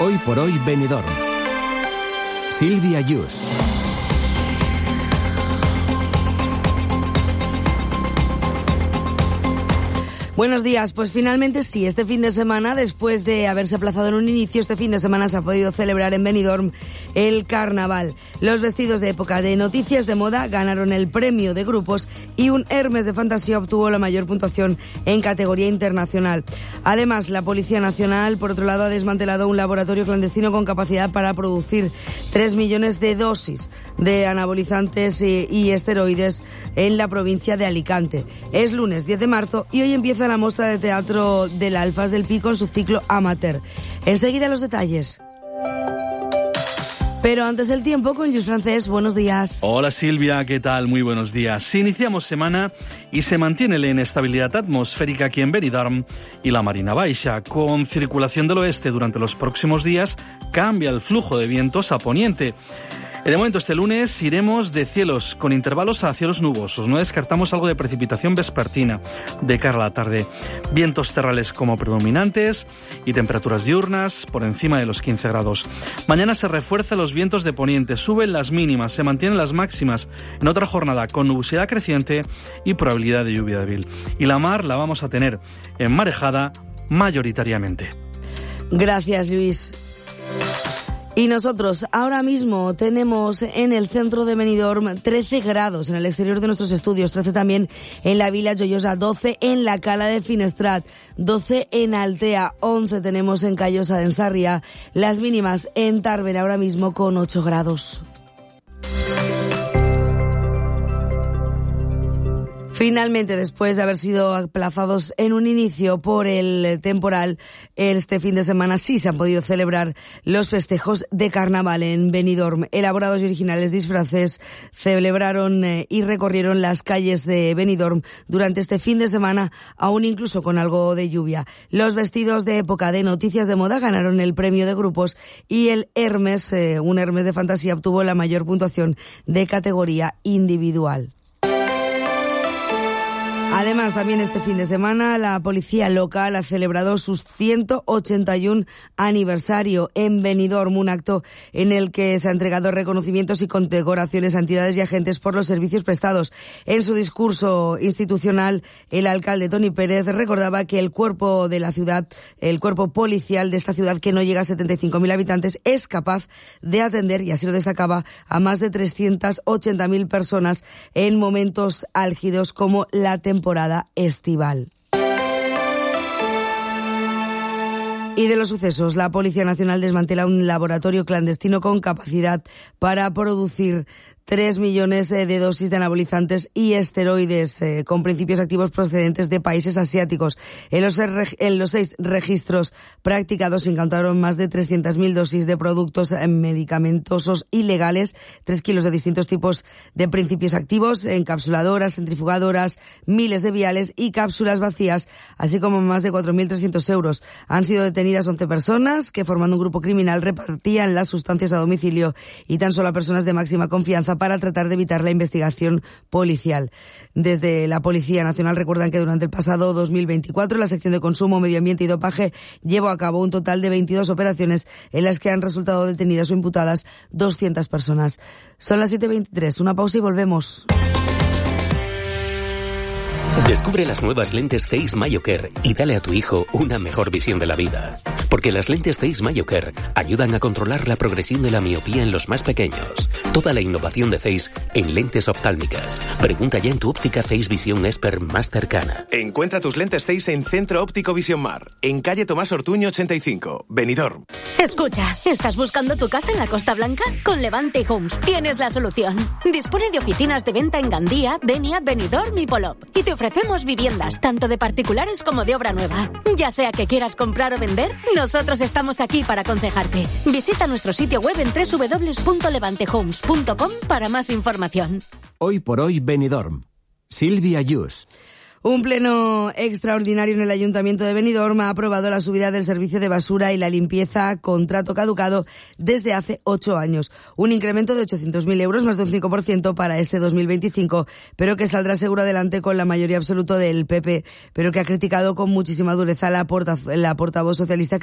Hoy por hoy Benidorm. Silvia Yus. Buenos días, pues finalmente sí, este fin de semana, después de haberse aplazado en un inicio, este fin de semana se ha podido celebrar en Benidorm el carnaval. Los vestidos de época de Noticias de Moda ganaron el premio de grupos y un Hermes de fantasía obtuvo la mayor puntuación en categoría internacional. Además, la Policía Nacional, por otro lado, ha desmantelado un laboratorio clandestino con capacidad para producir 3 millones de dosis de anabolizantes y esteroides en la provincia de Alicante. Es lunes 10 de marzo y hoy empieza la muestra de teatro del Alfaz del Pi con su ciclo Amateur. Enseguida los detalles. Pero antes el tiempo con Lluís Francés. Buenos días. Hola Silvia, ¿qué tal? Muy buenos días. Iniciamos semana y se mantiene la inestabilidad atmosférica aquí en Benidorm y la Marina Baixa. Con circulación del oeste durante los próximos días cambia el flujo de vientos a poniente. De momento, este lunes iremos de cielos con intervalos a cielos nubosos. No descartamos algo de precipitación vespertina de cara a la tarde. Vientos terrales como predominantes y temperaturas diurnas por encima de los 15 grados. Mañana se refuerzan los vientos de poniente, suben las mínimas, se mantienen las máximas. En otra jornada con nubosidad creciente y probabilidad de lluvia débil. Y la mar la vamos a tener enmarejada mayoritariamente. Gracias, Luis. Y nosotros ahora mismo tenemos en el centro de Benidorm 13 grados en el exterior de nuestros estudios, 13 también en la Vila Joiosa, 12 en la Cala de Finestrat, 12 en Altea, 11 tenemos en Callosa de Ensarria, las mínimas en Tàrbena ahora mismo con 8 grados. Finalmente, después de haber sido aplazados en un inicio por el temporal, este fin de semana sí se han podido celebrar los festejos de carnaval en Benidorm. Elaborados y originales disfraces celebraron y recorrieron las calles de Benidorm durante este fin de semana, aún incluso con algo de lluvia. Los vestidos de época de Noticias de Moda ganaron el premio de grupos y el Hermes, un Hermes de fantasía, obtuvo la mayor puntuación de categoría individual. Además, también este fin de semana la policía local ha celebrado su 181 aniversario en Benidorm, un acto en el que se han entregado reconocimientos y condecoraciones a entidades y agentes por los servicios prestados. En su discurso institucional, el alcalde Toni Pérez recordaba que el cuerpo de la ciudad, el cuerpo policial de esta ciudad que no llega a 75.000 habitantes, es capaz de atender, y así lo destacaba, a más de 380.000 personas en momentos álgidos como la temporada estival. Y de los sucesos, la Policía Nacional desmantela un laboratorio clandestino con capacidad para producir 3 millones de dosis de anabolizantes y esteroides con principios activos procedentes de países asiáticos. En los 6 registros practicados se incautaron más de 300.000 dosis de productos medicamentosos ilegales, 3 kilos de distintos tipos de principios activos, encapsuladoras, centrifugadoras, miles de viales y cápsulas vacías, así como más de 4.300 euros. Han sido detenidas 11 personas que, formando un grupo criminal, repartían las sustancias a domicilio y tan solo a personas de máxima confianza para tratar de evitar la investigación policial. Desde la Policía Nacional recuerdan que durante el pasado 2024 la sección de Consumo, Medio Ambiente y Dopaje llevó a cabo un total de 22 operaciones en las que han resultado detenidas o imputadas 200 personas. Son las 7:23, una pausa y volvemos. Descubre las nuevas lentes Zeiss MyoCare y dale a tu hijo una mejor visión de la vida. Porque las lentes Zeiss MyoCare ayudan a controlar la progresión de la miopía en los más pequeños. Toda la innovación de Zeiss en lentes oftálmicas. Pregunta ya en tu óptica Zeiss Visión Expert más cercana. Encuentra tus lentes Zeiss en Centro Óptico Visión Mar, en calle Tomás Ortuño 85, Benidorm. Escucha, ¿estás buscando tu casa en la Costa Blanca? Con Levante Homes tienes la solución. Dispone de oficinas de venta en Gandía, Denia, Benidorm y Polop. Y te ofrecemos viviendas, tanto de particulares como de obra nueva. Ya sea que quieras comprar o vender, nosotros estamos aquí para aconsejarte. Visita nuestro sitio web en www.levantehomes.com para más información. Hoy por hoy Benidorm. Silvia Yus. Un pleno extraordinario en el Ayuntamiento de Benidorm ha aprobado la subida del servicio de basura y la limpieza, contrato caducado desde hace 8 años. Un incremento de 800.000 euros, más de un 5% para este 2025, pero que saldrá seguro adelante con la mayoría absoluta del PP, pero que ha criticado con muchísima dureza la portavoz socialista